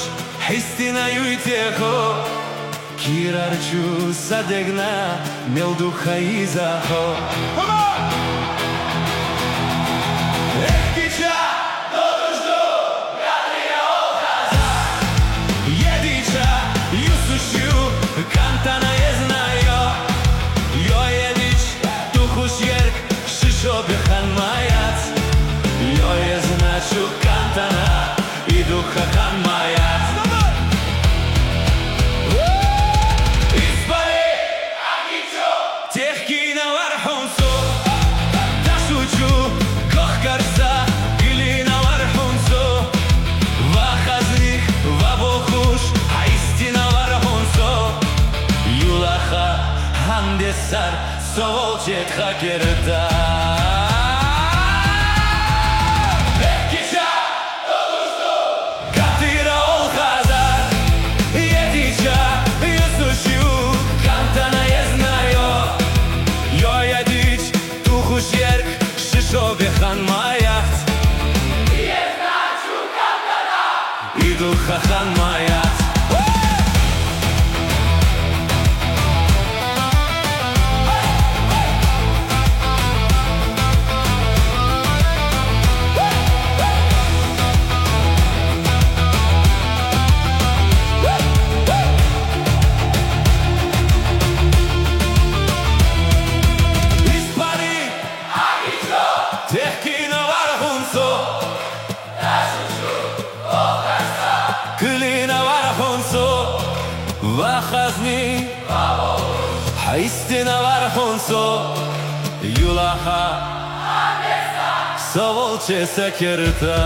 истина юйтехо Кирарчу садегна мелдуха изахо Ekkica doluştu Kadriye olhaza Jedica Jusuşu Kantana je znajo Jo jedić Tuhuš jerk Šišo behan majac Jo je značu Kantana I duha han majac Ispali Akićo Tehki na varhunsu Da šuću Kohkarsa Gilina varhunsu Vahaznih Vabohuš A istina varhunsu Yulaha Handesar Sovolčet hakerta Ekkica doluştu Katira olhazar Jedica Jusuşu Kantana je znajo Jo jedić Tuhuš jerk Šišo behan majac Je značu Kantana I duha han majac Ispali Akićo Tehki na varhunsu Da šuću Kohkarsa Gilina varhunsu Vahazni Vabohuš A istina varhunsu Yulaha Handesar Sovolče sekerta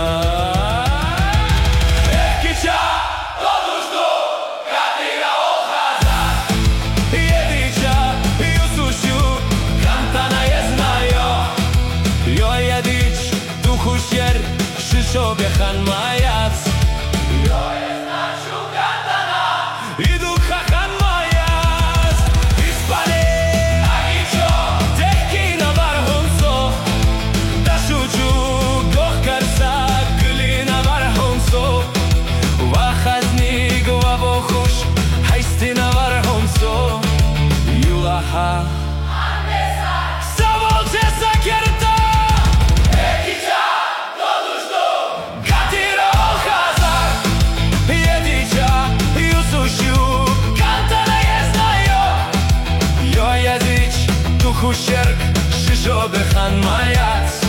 Ekkica doluştu Kadriye olhazar Jedica Jusuşu Kantana je znajo Jo jedić Tuhuš jerk Šišo behan majac Jo je značu Kantana I duha han majac Ispali Akićo Tehki na varhunsu Da šuću Kohkarsa Gilina varhunsu Vahaznik Vabohuš A istina varhunsu Yulaha Handesar Sovolče sekerta Ekkica doluştu Katira olhazar Jedica Jusuşu Kantana je znajo Jo jedić Tuhuš jerk Šišo behan majac